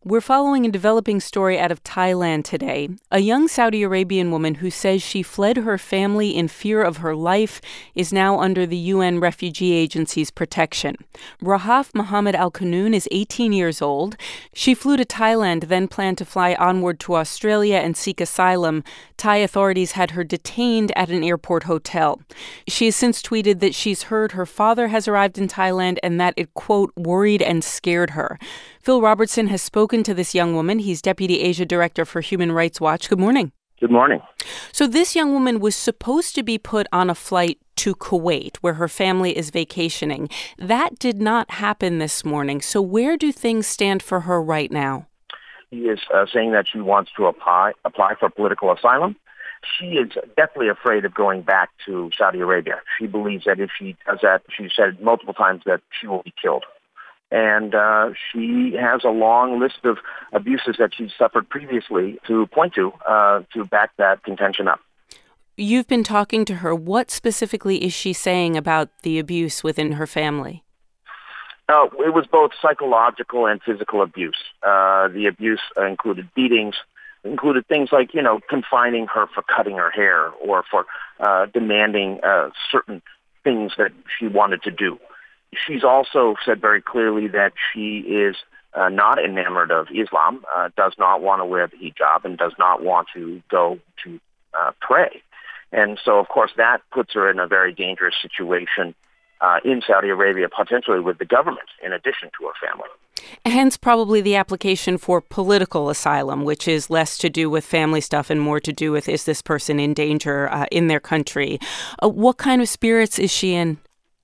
We're following a developing story out of Thailand today. A young Saudi Arabian woman who says she fled her family in fear of her life is now under the UN Refugee Agency's protection. Rahaf Mohammed Al-Qanoun is 18 years old. She flew to Thailand, then planned to fly onward to Australia and seek asylum. Thai authorities had her detained at an airport hotel. She has since tweeted that she's heard her father has arrived in Thailand and that it, quote, worried and scared her. Phil Robertson has spoken to this young woman. He's Deputy Asia Director for Human Rights Watch. Good morning. Good morning. So this young woman was supposed to be put on a flight to Kuwait, where her family is vacationing. That did not happen this morning. So where do things stand for her right now? She is saying that she wants to apply for political asylum. She is definitely afraid of going back to Saudi Arabia. She believes that if she does that, she said multiple times that she will be killed. And she has a long list of abuses that she's suffered previously to point to back that contention up. You've been talking to her. What specifically is she saying about the abuse within her family? It was both psychological and physical abuse. The abuse included beatings, included things like, confining her for cutting her hair or for demanding certain things that she wanted to do. She's also said very clearly that she is not enamored of Islam, does not want to wear the hijab, and does not want to go to pray. And so, of course, that puts her in a very dangerous situation in Saudi Arabia, potentially with the government, in addition to her family. Hence, probably the application for political asylum, which is less to do with family stuff and more to do with, is this person in danger in their country? What kind of spirits is she in?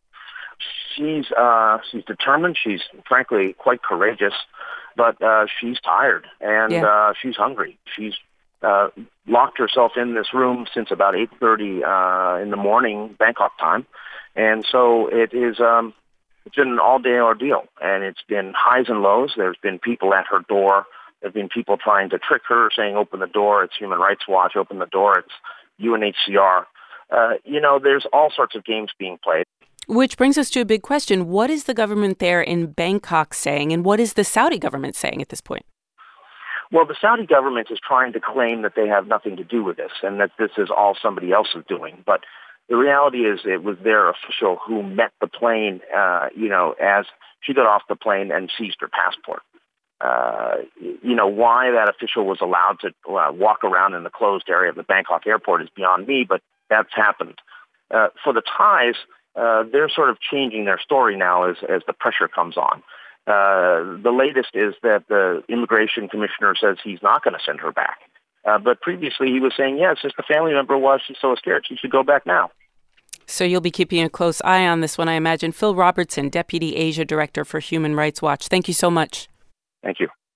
She's determined. She's frankly quite courageous, but she's tired and she's hungry. She's locked herself in this room since about 8:30 in the morning, Bangkok time, and so it's been an all-day ordeal, and it's been highs and lows. There's been people at her door. There've been people trying to trick her, saying, "Open the door." It's Human Rights Watch. Open the door. It's UNHCR. There's all sorts of games being played. Which brings us to a big question. What is the government there in Bangkok saying, and what is the Saudi government saying at this point? Well, the Saudi government is trying to claim that they have nothing to do with this and that this is all somebody else is doing. But the reality is it was their official who met the plane, as she got off the plane and seized her passport. Why that official was allowed to walk around in the closed area of the Bangkok airport is beyond me, but that's happened. For the Thais, they're sort of changing their story now as the pressure comes on. The latest is that the immigration commissioner says he's not going to send her back. But previously he was saying, yes, just the family member was. She's so scared she should go back now. So you'll be keeping a close eye on this one, I imagine. Phil Robertson, Deputy Asia Director for Human Rights Watch. Thank you so much. Thank you.